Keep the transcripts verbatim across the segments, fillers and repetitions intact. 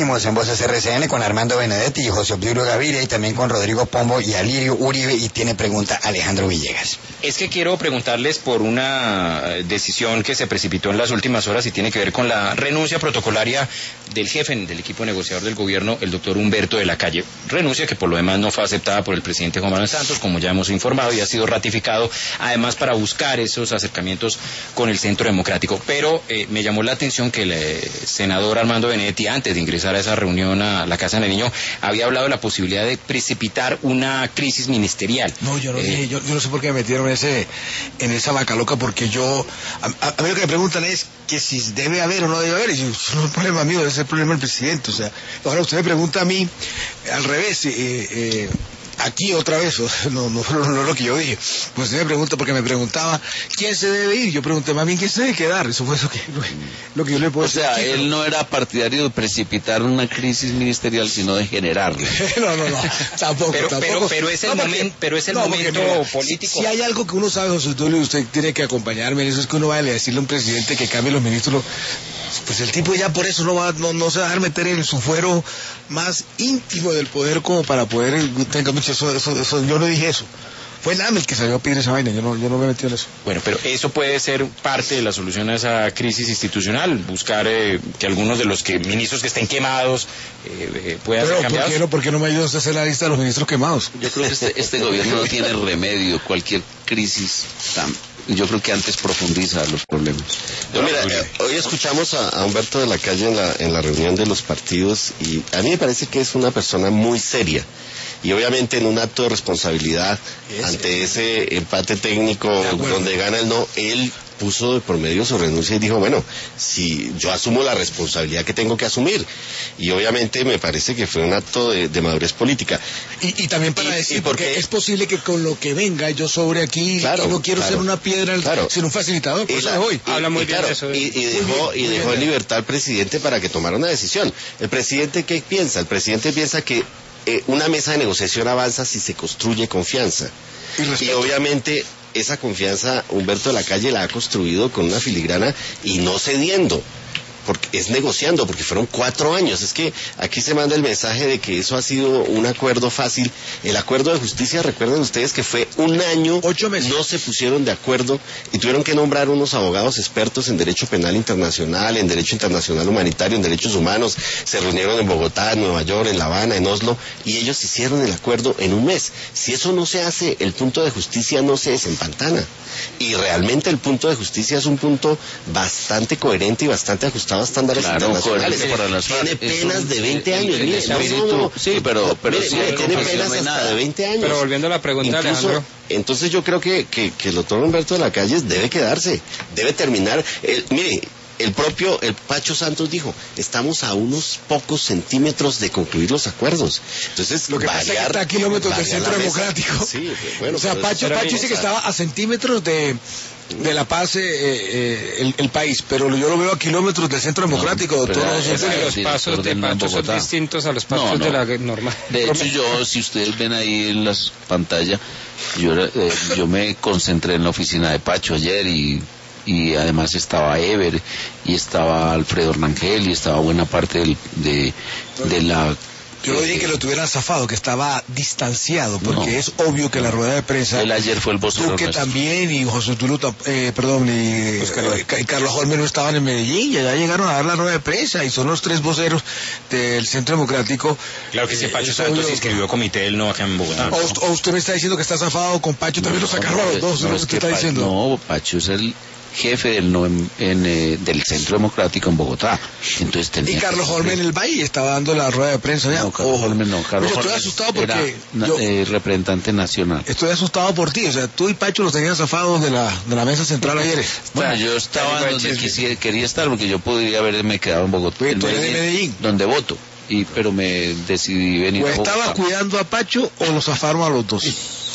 seguimos en Voces R C N con Armando Benedetti y José Obdulio Gaviria, y también con Rodrigo Pombo y Alirio Uribe, y tiene pregunta Alejandro Villegas. Es que quiero preguntarles por una decisión que se precipitó en las últimas horas y tiene que ver con la renuncia protocolaria del jefe del equipo negociador del gobierno, el doctor Humberto de la Calle. Renuncia que por lo demás no fue aceptada por el presidente Juan Manuel Santos, como ya hemos informado, y ha sido ratificado, además para buscar esos acercamientos con el Centro Democrático. Pero eh, me llamó la atención que el eh, senador Armando Benedetti, antes de ingresar a esa reunión a la Casa de Nariño, había hablado de la posibilidad de precipitar una crisis ministerial. No, yo no eh, dije, yo, yo no sé por qué me metieron en ese, en esa vaca loca, porque yo, a, a, a mí lo que me preguntan es que si debe haber o no debe haber, y yo, eso no es el problema mío, ese es el problema del presidente. O sea, ahora usted me pregunta a mí, al revés, eh, eh, aquí otra vez, no, no, no, no es lo que yo dije, pues usted me pregunta, porque me preguntaba quién se debe ir, yo pregunté más bien quién se debe quedar, eso fue eso que, lo, lo que yo le puedo decir. O sea, decir, él ¿no? no era partidario de precipitar una crisis ministerial, sino de generarla. no, no, no, tampoco, pero, tampoco. Pero, pero es el, no, porque, momento, pero es el no, momento mira, político. Si, si hay algo que uno sabe, José Tulio, y usted tiene que acompañarme en eso, es que uno va a decirle a un presidente que cambie los ministros, pues el tipo ya por eso no va, no, no se va a dejar meter en su fuero más íntimo del poder como para poder, tenga mucho, eso, eso, eso, yo no dije eso. Fue Lam el que salió a pedir esa vaina, yo no, yo no me he metido en eso. Bueno, pero eso puede ser parte de la solución a esa crisis institucional, buscar eh, que algunos de los que ministros que estén quemados eh, eh, puedan pero, ser cambiados. ¿por qué no, por qué no me ayuda usted a hacer la lista de los ministros quemados? Yo creo que este, este gobierno no tiene remedio, cualquier crisis tan... Yo creo que antes profundiza los problemas. No, mira, eh, hoy escuchamos a, a Humberto de la Calle en la, en la reunión de los partidos, y a mí me parece que es una persona muy seria. Y obviamente en un acto de responsabilidad ante ese empate técnico donde gana el no, él puso de por medio su renuncia y dijo, bueno, si yo asumo la responsabilidad que tengo que asumir. Y obviamente me parece que fue un acto de, de madurez política. Y, y también para y, decir, y porque, porque es posible que con lo que venga yo sobre aquí, claro, y no quiero claro, ser una piedra, claro, sino un facilitador, por y eso la, me voy. Y, Habla muy y, bien claro, de eso. Y, y dejó, y dejó en libertad al presidente para que tomara una decisión. ¿El presidente qué piensa? El presidente piensa que eh, una mesa de negociación avanza si se construye confianza. Y, y obviamente esa confianza Humberto de la Calle la ha construido con una filigrana y no cediendo, porque es negociando, porque fueron cuatro años. Es que aquí se manda el mensaje de que eso ha sido un acuerdo fácil. El acuerdo de justicia, recuerden ustedes que fue un año, ocho meses. No se pusieron de acuerdo y tuvieron que nombrar unos abogados expertos en derecho penal internacional, en derecho internacional humanitario, en derechos humanos. Se reunieron en Bogotá, en Nueva York, en La Habana, en Oslo, y ellos hicieron el acuerdo en un mes. Si eso no se hace, el punto de justicia no se desempantana. Y realmente el punto de justicia es un punto bastante coherente y bastante ajustado a estándares claro, internacionales. Para las tiene penas un, de veinte años. El, el mire, espíritu, no, no, sí, pero, pero mire, sí, mire, tiene penas no hasta nada. de veinte años. Pero volviendo a la pregunta, Incluso, Alejandro. Entonces yo creo que, que, que el doctor Humberto de la Calle debe quedarse, debe terminar. El, mire, el propio el Pacho Santos dijo, estamos a unos pocos centímetros de concluir los acuerdos. Entonces, lo que variar, pasa es que está a kilómetros del Centro Democrático. Sí, bueno, o sea, Pacho, Pacho dice que estaba a centímetros de de la paz eh, eh, el, el país, pero yo lo veo a kilómetros del Centro Democrático, no, doctor. pero, Es, los pasos de Pacho son distintos a los pasos no, no. de la normal. De hecho, yo, si ustedes ven ahí en las pantallas, yo, eh, yo me concentré en la oficina de Pacho ayer y y además estaba Ever y estaba Alfredo Rangel y estaba buena parte del, de, de la... Yo no dije que lo tuvieran zafado, que estaba distanciado, porque no, es obvio que la rueda de prensa... Él ayer fue el vocero. Duque también, y José Tuluta, eh, perdón, y, pues eh, y Carlos Holmes no estaban en Medellín, y allá llegaron a dar la rueda de prensa, y son los tres voceros del Centro Democrático. Claro que sí, eh, Pacho Santos se inscribió a comité del no acá en Bogotá. O, o usted me está diciendo que está zafado con Pacho, también no, lo sacaron no, a los dos, no, no es que que está pa diciendo. No, Pacho es el jefe del no en, en, eh, del Centro Democrático en Bogotá. Entonces tenía y Carlos Holmes en el Valle estaba dando la rueda de prensa. ¿Ya? No, Carlos Holmes no. Carlos Oye, estoy asustado porque era, yo, eh, representante nacional. Estoy asustado por ti. O sea, tú y Pacho los tenían zafados de la de la mesa central ayer. Bueno, yo estaba donde quisiera, quería estar porque yo podría haberme quedado en Bogotá. En Medellín, Medellín, donde voto. Y, pero me decidí venir o a Bogotá. ¿Estaba cuidando a Pacho o lo zafaron a los dos?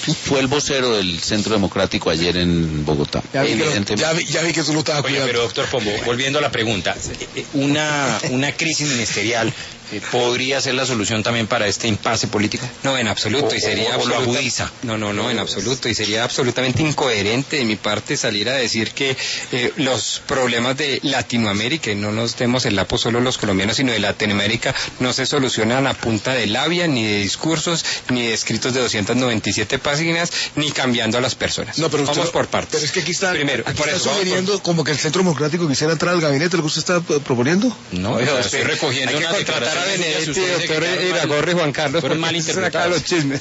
fue el vocero del Centro Democrático ayer en Bogotá. Ya vi, que, ya vi, ya vi que tú lo estabas cuidando. Pero doctor Pombo, volviendo a la pregunta, una, una crisis ministerial eh, ¿podría ser la solución también para este impasse político? No, en absoluto, o, y sería o, o lo agudiza. No, no, no, en absoluto, y sería absolutamente incoherente de mi parte salir a decir que eh, los problemas de Latinoamérica, y no nos demos el lapo solo los colombianos, sino de Latinoamérica, no se solucionan a punta de labia, ni de discursos, ni de escritos de doscientas noventa y siete páginas, ni cambiando a las personas. No, pero vamos usted, por partes. Pero es que aquí está, Primero, aquí por está eso, sugiriendo por... como que el Centro Democrático quisiera entrar al gabinete, lo que usted está proponiendo. No, yo estoy estoy recogiendo una una declaración a Benedetti, doctor Iragorri, Juan Carlos, fueron mal interpretados los chismes.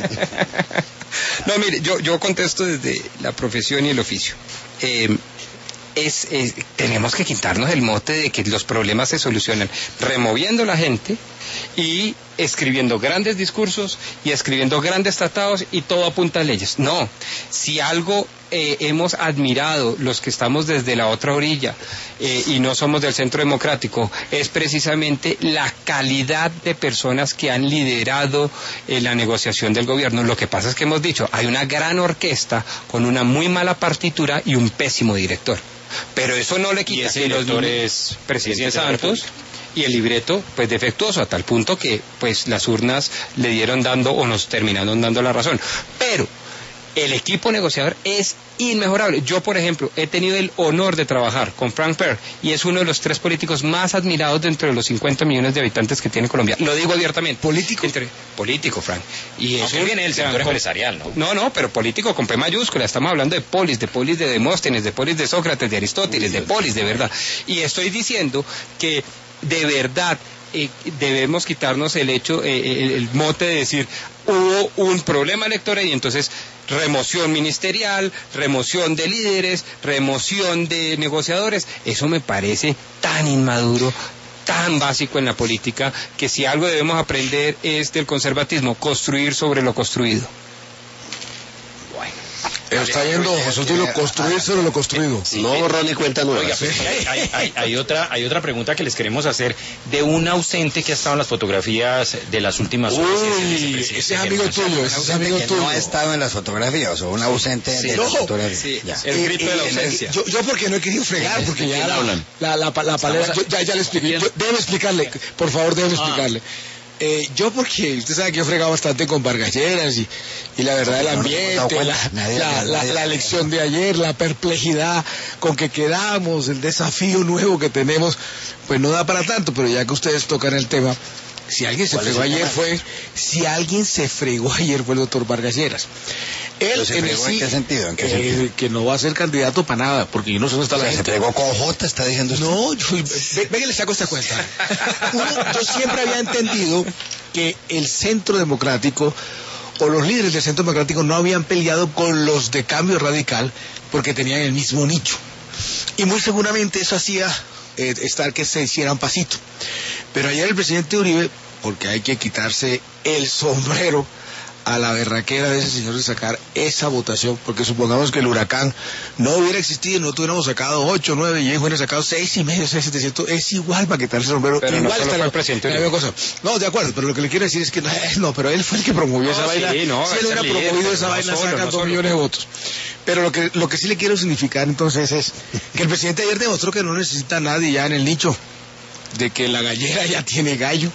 No, mire, yo, yo contesto desde la profesión y el oficio. Eh, Es, es, tenemos que quitarnos el mote de que los problemas se solucionan removiendo la gente y escribiendo grandes discursos y escribiendo grandes tratados y todo a punta de leyes. No, si algo eh, hemos admirado los que estamos desde la otra orilla eh, y no somos del Centro Democrático, es precisamente la calidad de personas que han liderado eh, la negociación del gobierno. Lo que pasa es que hemos dicho, hay una gran orquesta con una muy mala partitura y un pésimo director. Pero eso no le quita. Y ese que director los es presidente Santos y el libreto pues defectuoso, a tal punto que pues las urnas le dieron dando o nos terminaron dando la razón. Pero el equipo negociador es inmejorable. Yo, por ejemplo, he tenido el honor de trabajar con Frank Perr y es uno de los tres políticos más admirados dentro de los cincuenta millones de habitantes que tiene Colombia. Lo digo abiertamente. ¿Político? Entre, político, Frank. Y eso viene del sector empresarial, ¿no? No, no, pero político con P mayúscula. Estamos hablando de polis, de polis de Demóstenes, de polis de Sócrates, de Aristóteles, de polis, de verdad. Y estoy diciendo que de verdad eh, debemos quitarnos el hecho, eh, el, el mote de decir hubo un problema electoral y entonces remoción ministerial, remoción de líderes, remoción de negociadores. Eso me parece tan inmaduro, tan básico en la política, que si algo debemos aprender es del conservatismo, construir sobre lo construido. Está yendo José Tulio, construir sobre lo construido. Sí, no borró ni cuenta nueva. Oiga, pues, hay, hay, hay, hay, otra, hay otra pregunta que les queremos hacer de un ausente que ha estado en las fotografías de las últimas horas. Uy, ese es amigo tuyo, ese es amigo tuyo. No ha estado en las fotografías, o un ausente sí, de no, las fotografías. Sí, ya. el grito eh, de la eh, ausencia. Yo, yo porque no he querido fregar, porque ya la, la, la, la, la palera, yo, ya, ya le expliqué. Yo, déjeme explicarle, por favor, déjeme explicarle. Eh, yo porque usted sabe que yo he fregado bastante con Vargas Lleras y, y la verdad el ambiente, la, la, la, la elección de ayer, la perplejidad con que quedamos, el desafío nuevo que tenemos, pues no da para tanto, pero ya que ustedes tocan el tema, si alguien se fregó ayer fue, si alguien se fregó ayer fue el doctor Vargas Lleras. Él se en, fregó, sí, ¿en qué sentido? ¿En qué eh, sentido? que no va a ser candidato para nada, porque yo no sé dónde está O sea, la se gente. fregó con J, está diciendo usted. No, yo, ve, ve que le saco esta cuenta. Uno, yo siempre había entendido que el Centro Democrático o los líderes del Centro Democrático no habían peleado con los de Cambio Radical porque tenían el mismo nicho. Y muy seguramente eso hacía eh, estar que se hicieran pasito. Pero ayer el presidente Uribe, porque hay que quitarse el sombrero a la berraquera de ese señor de sacar esa votación, porque supongamos que el huracán no hubiera existido, no tuviéramos sacado ocho, nueve, y ellos hubieran sacado seis y medio, seis, setecientos, es igual para quitarse el sombrero. Pero igual no solo está fue la, el presidente la misma cosa. No, de acuerdo, pero lo que le quiero decir es que no, no pero él fue el que promovió No, esa sí, vaina. no, si él es hubiera el líder, promovido pero esa no vaina, solo, saca no dos solo. millones de votos. Pero lo que, lo que sí le quiero significar entonces es que el presidente ayer demostró que no necesita a nadie ya en el nicho, de que la gallera ya tiene gallo,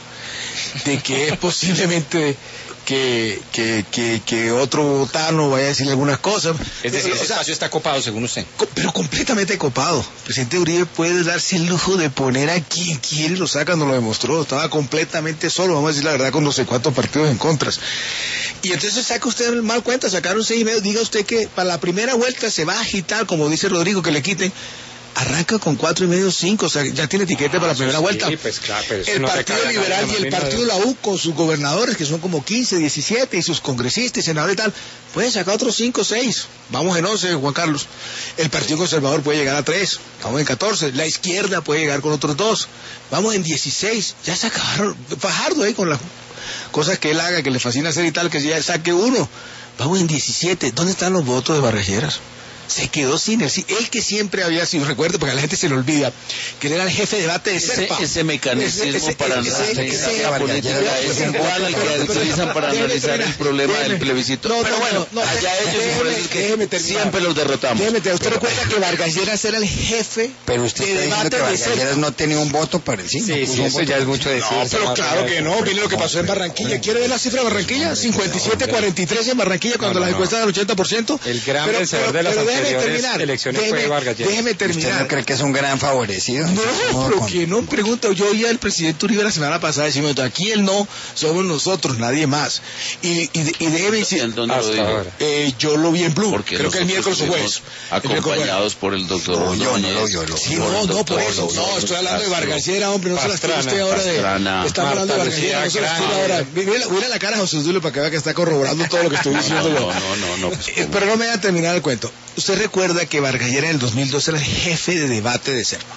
de que es posiblemente que, que, que, que otro botano vaya a decirle algunas cosas. Es decir, O ese sea, espacio está copado, según usted. co- pero completamente copado. El presidente Uribe puede darse el lujo de poner a quien quiere y lo saca, nos lo demostró. Estaba completamente solo, vamos a decir la verdad, con no sé cuántos partidos en contras. Y entonces saca usted el mal cuenta, sacaron seis y medio, diga usted que para la primera vuelta se va a agitar, como dice Rodrigo, que le quiten. Arranca con cuatro y medio, cinco, o sea, ya tiene etiquete para la primera sí, vuelta. pues claro, pero eso El no te Partido cabe Liberal la y el menor Partido duda. La U con sus gobernadores, que son como quince, diecisiete, y sus congresistas y senadores y tal, pueden sacar otros cinco, seis. Vamos en once, Juan Carlos. El Partido Conservador puede llegar a tres, vamos en catorce. La izquierda puede llegar con otros dos. Vamos en dieciséis. Ya se acabaron. Fajardo ahí con las cosas que él haga, que le fascina hacer y tal, que ya saque uno. Vamos en diecisiete. ¿Dónde están los votos de Vargas Lleras? se quedó sin el sí. Él que siempre había sido, recuerdo, porque a la gente se le olvida, que él era el jefe de debate de Serpa. Ese, ese mecanismo Ese- ese- para ese- analizar ese- la política es ese- igual al que pero- pero- utilizan para déjeme analizar el terminar. problema del Déjeme. plebiscito. No, Pero no, bueno, no, no, allá ellos, y por eso es déjeme que terminar. siempre los derrotamos. Déjeme terminar. ¿Usted recuerda que Vargas Lleras era el jefe Pero usted de está diciendo debate que de Vargas Serpa? Lleras no tenía un voto para el sí. Sí, no puso sí, un eso voto. ya es mucho decir. No, pero claro que no, mire lo que pasó en Barranquilla. ¿Quiere ver la cifra de Barranquilla? cincuenta y siete cuarenta y tres en Barranquilla cuando No, no, las no. encuestas dan el ochenta por ciento. El gran Pero- vencedor pero- de las pero déjeme anteriores terminar. elecciones fue Déjeme- Vargas Lleras. Déjeme ¿Usted terminar. no cree que es un gran favorecido? No, No, pero con- que no pregunto. Yo oí al presidente Uribe la semana pasada decir, aquí el no somos nosotros, nadie más. Y, y, y déjeme decir, ¿En dónde lo Hasta dijo? ahora. eh, yo lo vi en Blue, Porque creo que el miércoles o jueves. nosotros El miércoles. acompañados por el doctor No, yo no Ordóñez, lo vio, lo- Sí, por no, el no, por doctor eso. No, estoy hablando de Castro. Vargas Lleras, hombre, no se las tiene Pastrana, usted ahora de... Pastrana, Estamos hablando de Marta Vargas Lleras, no se las Lucía tiene Grande. ahora. Mira, mira la cara de José Dulio para que vea que está corroborando todo lo que estoy diciendo No, yo. no, no, no, no, pues, Eh, Pero no me voy a terminar el cuento. Usted recuerda que Vargas Lleras en el dos mil doce era el jefe de debate de Serpa.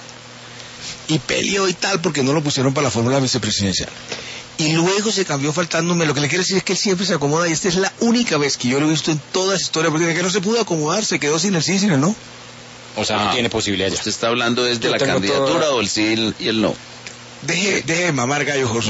Y peleó y tal porque no lo pusieron para la fórmula vicepresidencial. Y luego se cambió faltándome. Lo que le quiero decir es que él siempre se acomoda y esta es la única vez que yo lo he visto en toda esa historia política que no se pudo acomodar, se quedó sin el sí y sin el no. O sea, no Ah, tiene posibilidad ya. ¿Usted está hablando desde Yo la tengo candidatura todo- o el sí y el- y el no? Deje, deje de mamar gallo, José.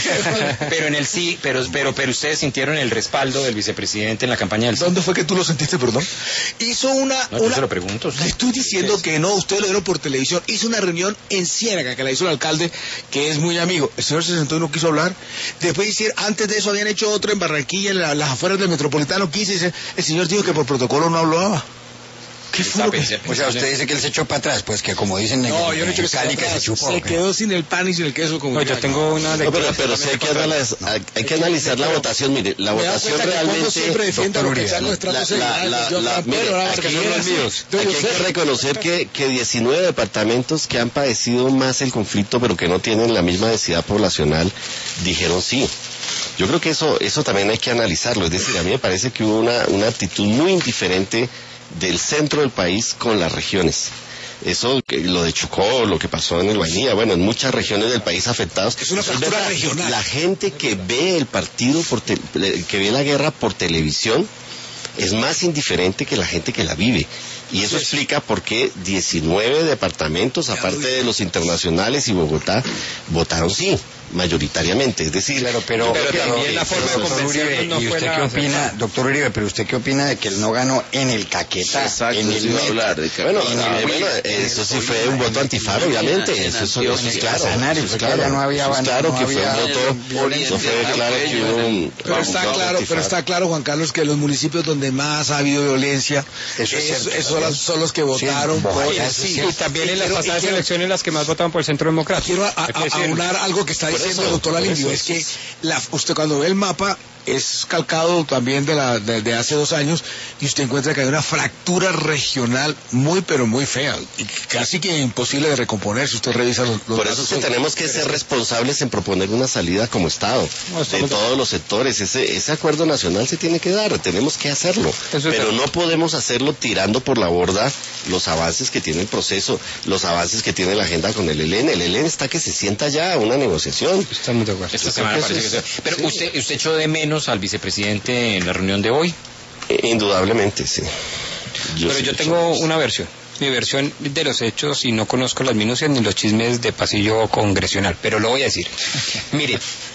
Pero en el sí, pero, pero, pero ustedes sintieron el respaldo del vicepresidente en la campaña del sí. ¿Dónde fue que tú lo sentiste, perdón? Hizo una... No, yo una- se lo pregunto. Le estoy diciendo que no, ustedes lo vieron por televisión. Hizo una reunión en Ciénaga, que la hizo el alcalde, que es muy amigo. El señor se sentó y no quiso hablar. Después hicieron, antes de eso habían hecho otro en Barranquilla, en la- las afueras del Metropolitano quince. Dice, el señor dijo que por protocolo no hablaba. ¿Qué fue lo que...? O sea, usted dice que él se echó para atrás, pues que como dicen en, No, yo no he en dicho que se, Cali quedó que se atrás. chupó. Se ¿ok? quedó sin el pan y sin el queso. Como No, yo diría. tengo una No, lectura. pero, pero sí hay que, analizar, hay que analizar la votación. Mire, la Me da votación cuenta que el fondo realmente... siempre defiende a los doctor que están Uribe, nuestros La- la- la- Yo, la- Fran mire, Pedro, ahora aquí Vargas son los Lleras, míos. yo Aquí hay sé. que reconocer que, que diecinueve departamentos que han padecido más el conflicto, pero que no tienen la misma densidad poblacional, dijeron sí. Yo creo que eso, eso también hay que analizarlo. Es decir, a mí me parece que hubo una, una actitud muy indiferente del centro del país con las regiones. Eso, que lo de Chocó, lo que pasó en el Guainía, bueno, en muchas regiones del país afectados. Es una fractura verdad, regional. La gente que ve el partido, por te- que ve la guerra por televisión, es más indiferente que la gente que la vive. Y eso explica por qué diecinueve departamentos, aparte de los internacionales y Bogotá, votaron sí, mayoritariamente. Es decir, Claro, pero, Pero también la forma de doctor convencernos Uribe, no ¿y fue usted la qué opina, acertada. doctor Uribe, pero usted qué opina de que él no ganó en el Caquetá, Exacto, en el eso iba a Meta? hablar de que- bueno, en ah, el- bueno, en eso el- sí fue un voto antifaro, obviamente. en Eso, eso, Antioquia, eso es en claro. Casanare, Eso es porque allá no había Eso es ban- claro no que fue había un voto. Eso fue claro que hubo un. Pero vamos, está voto claro, pero antifaro. está claro, Juan Carlos, que los municipios donde más ha habido violencia, Eso es esos- cierto, esos son, los, son los que Sí, votaron Bogotá, por eso el es sí. cierto. Y también Y en las quiero- y pasadas quiero- elecciones las que más votaban por el Centro Democrático. Quiero a- a- Hay que decirlo. aunar algo que está Por diciendo eso, el doctor por Alindio, eso, es que eso la, usted cuando ve el mapa es calcado también de, la, de, de hace dos años y usted encuentra que hay una fractura regional muy pero muy fea y casi que imposible de recomponer si usted revisa los, los Por eso es que datos. tenemos que ser responsables en proponer una salida como Estado, No, de estamos de- todos los sectores. Ese, ese acuerdo nacional se tiene que dar, tenemos que hacerlo. Eso es Pero verdad. no podemos hacerlo tirando por la borda los avances que tiene el proceso, los avances que tiene la agenda con el E L N. El E L N está que se sienta ya a una negociación. Estamos de acuerdo. Esta Yo semana creo que parece que eso es- se- Pero sí. usted, usted echó de menos al vicepresidente en la reunión de hoy. Eh, Indudablemente, sí. Pero sí yo lo tengo sé. una versión. Mi versión de los hechos y no conozco las minucias ni los chismes de pasillo congresional, pero lo voy a decir. Mire,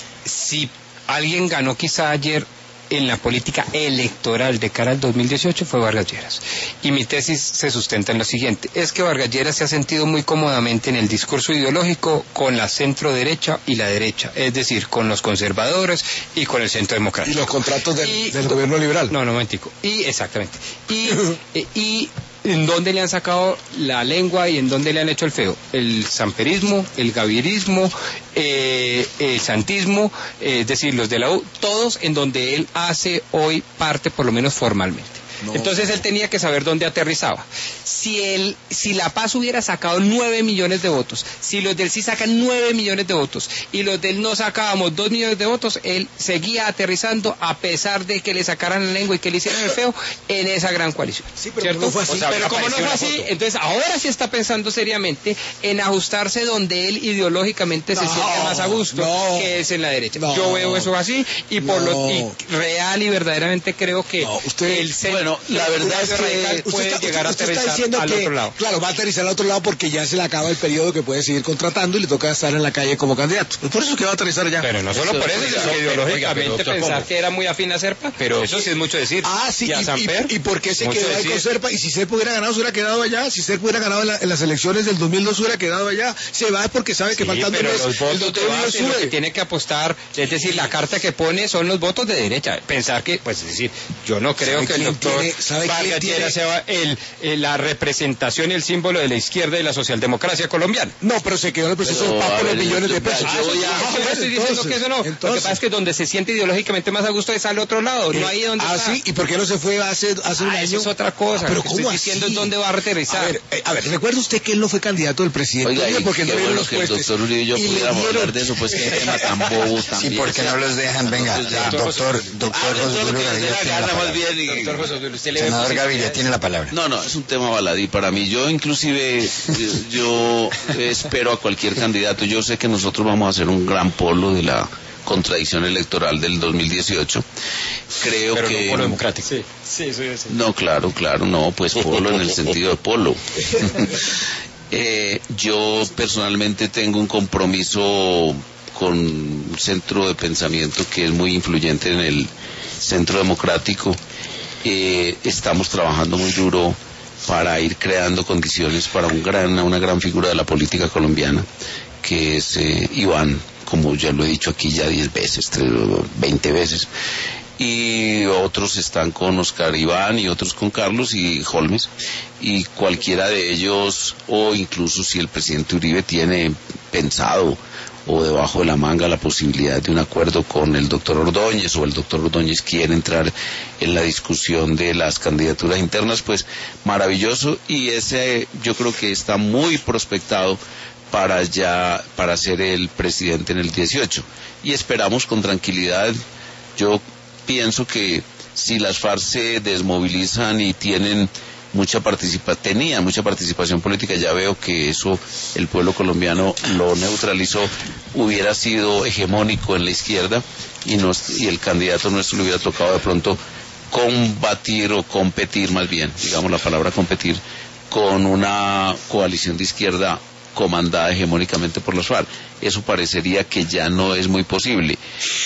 si alguien ganó quizá ayer en la política electoral de cara al dos mil dieciocho fue Vargas Lleras. Y mi tesis se sustenta en lo siguiente, es que Vargas Lleras se ha sentido muy cómodamente en el discurso ideológico con la centro derecha y la derecha, es decir, con los conservadores y con el centro Y democrático. los contratos del, Y- del gobierno liberal. No, no, momentico. Y, exactamente. Y, eh, y en dónde le han sacado la lengua y en dónde le han hecho el feo. El samperismo, el gavirismo, eh, el santismo, eh, es decir, los de la U, todos en donde él hace hoy parte, por lo menos formalmente. No. Entonces él tenía que saber dónde aterrizaba. Si él, si La Paz hubiera sacado nueve millones de votos, si los del sí sacan nueve millones de votos y los del no sacábamos dos millones de votos, él seguía aterrizando a pesar de que le sacaran la lengua y que le hicieran el feo en esa gran coalición. Sí, pero ¿cierto? no fue así. O sea, pero como no apareció fue la así, foto. entonces ahora sí está pensando seriamente en ajustarse donde él ideológicamente se No, siente más a gusto, no. que es en la derecha. No. Yo veo eso así y por No. lo y real y verdaderamente creo que No, usted- el centro Bueno, la verdad es que puede está, llegar a usted está aterrizar diciendo al que, otro lado. claro, va a aterrizar al otro lado porque ya se le acaba el periodo que puede seguir contratando y le toca estar en la calle como candidato. Es por eso que va a aterrizar ya. Pero no solo Eso, por eso, oiga, sino que oiga, ideológicamente pero, pensar ¿cómo? que era muy afín a Serpa, pero eso sí es mucho decir. Ah, sí, y a y, Samper, y, y por qué se mucho quedó ahí decir. con Serpa, y si Serpa hubiera ganado, se hubiera quedado allá, si Serpa hubiera ganado en, la, en las elecciones del dos mil dos, se hubiera quedado allá, se va porque sabe que Sí, faltando pero un mes, los el votos doctor de Uribe base, lo que sube. tiene que apostar, es decir, la carta que pone son los votos de derecha. Pensar que, pues es decir, yo no creo ¿Sabe que el quién doctor tiene- sabe quién Vargas tiene- Lleras sea el, el- la representación y el símbolo de la izquierda y la socialdemocracia colombiana. No, pero se quedó en el proceso Pero, de paz a por los ver, millones de yo- pesos. yo Ah, eso voy sí, a- es que yo no bueno, estoy diciendo entonces, que eso no. Lo que entonces. pasa es que donde se siente ideológicamente más a gusto es al otro lado, no ahí donde ah, está. sí, ¿y por qué no se fue hace, hace un Ah, año? eso es otra cosa. Ah, pero Lo que ¿cómo estoy diciendo así? es dónde va a aterrizar. A ver, eh, a ver, recuerda usted que él no fue candidato del presidente. Oiga, Oye, y porque qué no le dieron bueno los que el puestos. doctor Uribe y yo Y le pudiéramos dieron- hablar de eso, pues qué tema tan bobo Sí, también. porque no los dejan, venga, Entonces, ya, doctor, doctor Hablen todo José lo Obdulio que les dé Gaviria la tiene la gana, más palabra. bien, y- Doctor José Obdulio, usted le ve Senador posibilidades. Gaviria tiene la palabra. No, no, es un tema baladí para mí. Yo inclusive, yo, yo espero a cualquier candidato. Yo sé que nosotros vamos a hacer un gran polo de la contradicción electoral del dos mil dieciocho. Creo Pero que... no polo democrático. Sí, sí, eso es. No, claro, claro, no, pues polo en el sentido de polo. Eh, yo personalmente tengo un compromiso con un centro de pensamiento que es muy influyente en el centro democrático. Eh, estamos trabajando muy duro para ir creando condiciones para un gran, una gran figura de la política colombiana, que es eh, Iván, como ya lo he dicho aquí ya diez veces, tres, veinte veces. Y otros están con Oscar Iván y otros con Carlos y Holmes, y cualquiera de ellos, o incluso si el presidente Uribe tiene pensado o debajo de la manga la posibilidad de un acuerdo con el doctor Ordóñez, o el doctor Ordóñez quiere entrar en la discusión de las candidaturas internas, pues maravilloso, y ese yo creo que está muy prospectado para ya, para ser el presidente en el dieciocho, y esperamos con tranquilidad. Yo pienso que si las FARC se desmovilizan y tienen mucha participa tenían mucha participación política, ya veo que eso el pueblo colombiano lo neutralizó, hubiera sido hegemónico en la izquierda, y, nos, y el candidato nuestro le hubiera tocado de pronto combatir o competir, más bien, digamos la palabra competir, con una coalición de izquierda comandada hegemónicamente por los FARC. Eso parecería que ya no es muy posible.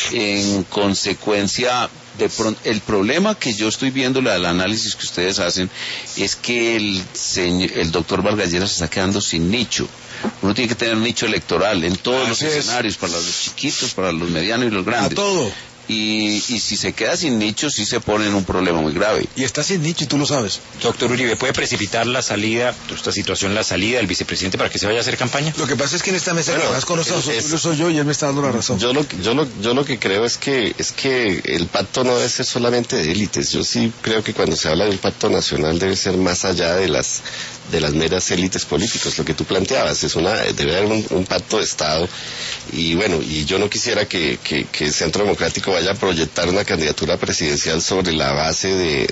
En consecuencia, de pronto, el problema que yo estoy viendo, el análisis que ustedes hacen, es que el, señor, el doctor Vargas Lleras se está quedando sin nicho. Uno tiene que tener un nicho electoral en todos Así los es. escenarios, para los chiquitos, para los medianos y los A grandes. todo. Y, y si se queda sin nicho, sí se pone en un problema muy grave. Y está sin nicho y tú lo sabes. Doctor Uribe, ¿puede precipitar la salida, esta situación, la salida del vicepresidente para que se vaya a hacer campaña? Lo que pasa es que en esta mesa Bueno, que más con nosotros es- soy yo y él me está dando la razón. Yo lo, yo lo, yo lo que creo es que es que el pacto no debe ser solamente de élites. Yo sí creo que cuando se habla de un pacto nacional debe ser más allá de las de las meras élites políticas. Lo que tú planteabas es una debe haber un, un pacto de Estado, y bueno, y yo no quisiera que, que, que el Centro Democrático vaya a proyectar una candidatura presidencial sobre la base de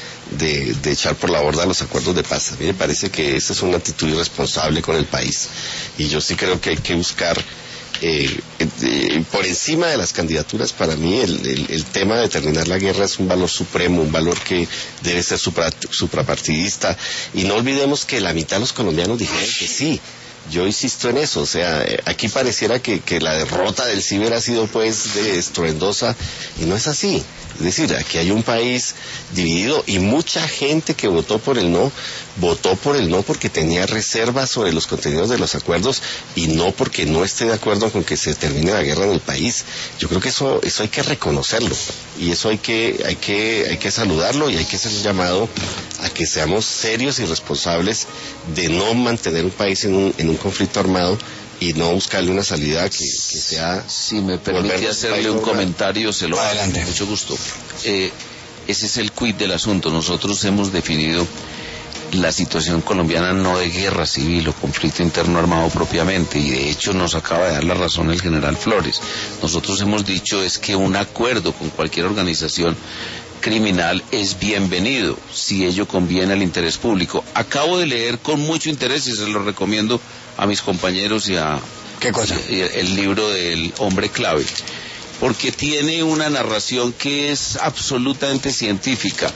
De, de echar por la borda los acuerdos de paz. A mí me parece que esa es una actitud irresponsable con el país, y yo sí creo que hay que buscar eh, eh, por encima de las candidaturas. Para mí el, el, el tema de terminar la guerra es un valor supremo, un valor que debe ser supra, suprapartidista, y no olvidemos que la mitad de los colombianos dijeron que sí. Yo insisto en eso, o sea, eh, aquí pareciera que, que la derrota del ciber ha sido pues de estruendosa, y no es así. Es decir, aquí hay un país dividido, y mucha gente que votó por el no, votó por el no porque tenía reservas sobre los contenidos de los acuerdos, y no porque no esté de acuerdo con que se termine la guerra en el país. Yo creo que eso eso hay que reconocerlo, y eso hay que hay que hay que saludarlo, y hay que hacer un llamado a que seamos serios y responsables de no mantener un país en un en un conflicto armado, y no buscarle una salida que, que sea... Si me permite volvernos hacerle país un normal. comentario, se lo hago Adelante. con mucho gusto. Eh, ese es el quid del asunto. Nosotros hemos definido la situación colombiana no de guerra civil o conflicto interno armado propiamente, y de hecho nos acaba de dar la razón el general Flores. Nosotros hemos dicho es que un acuerdo con cualquier organización criminal es bienvenido si ello conviene al interés público. Acabo de leer con mucho interés, y se lo recomiendo a mis compañeros y a ¿Qué cosa? y- y el libro del hombre clave, porque tiene una narración que es absolutamente científica.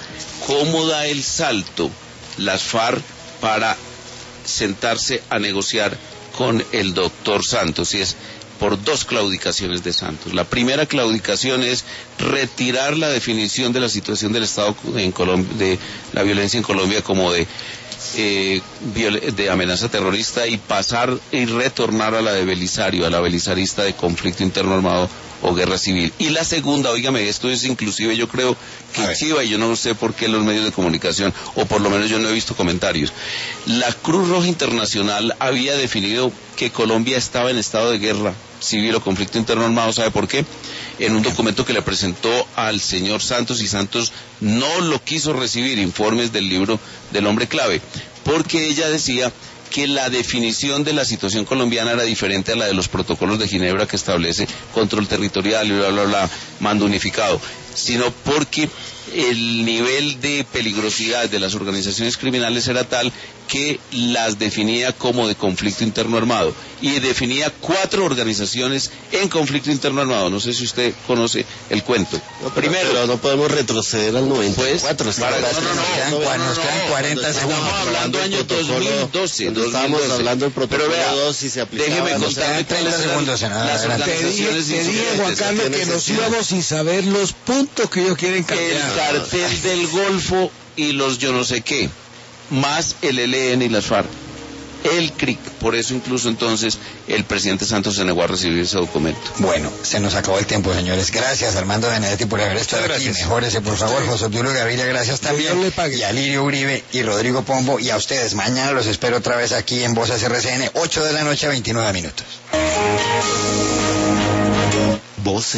¿cómo da el salto las FARC para sentarse a negociar con el doctor Santos? Y es por dos claudicaciones de Santos. La primera claudicación es retirar la definición de la situación del Estado en Colombia, de la violencia en Colombia como de eh, de amenaza terrorista, y pasar y retornar a la de Belisario, a la belisarista de conflicto interno armado o guerra civil. Y la segunda, óigame, esto es inclusive, yo creo que chiva, y yo no sé por qué los medios de comunicación, o por lo menos yo no he visto comentarios. La Cruz Roja Internacional había definido que Colombia estaba en estado de guerra civil o conflicto interno armado, ¿sabe por qué? En un documento que le presentó al señor Santos, y Santos no lo quiso recibir, informes del libro del hombre clave, porque ella decía que la definición de la situación colombiana era diferente a la de los protocolos de Ginebra, que establece control territorial y bla, bla, bla, mando unificado, sino porque el nivel de peligrosidad de las organizaciones criminales era tal que las definía como de conflicto interno armado, y definía cuatro organizaciones en conflicto interno armado. No sé si usted conoce el cuento. No, pero, Primero, pero no podemos retroceder al noventa y cuatro. Pues, para, no, no, no, no, nos quedan cuarenta segundos. Estamos hablando año dos mil doce. Estábamos hablando del protocolo pero vea, dos y se aplicaba. Déjeme contarle treinta segundos, senador. Las organizaciones Te dije, Juan Carlos, que nos íbamos sin saber los puntos que ellos quieren cambiar. El cartel del Golfo y los yo no sé qué, más el E L N y las FARC, el C R I C. Por eso incluso entonces el presidente Santos se negó a recibir ese documento. Bueno, se nos acabó el tiempo, señores. Gracias, Armando Benedetti, por haber estado aquí. Mejórese, por favor. José Obdulio Gaviria, gracias también. Y a Lirio Uribe y Rodrigo Pombo, y a ustedes. Mañana los espero otra vez aquí en Voces R C N, ocho de la noche, veintinueve minutos. Voces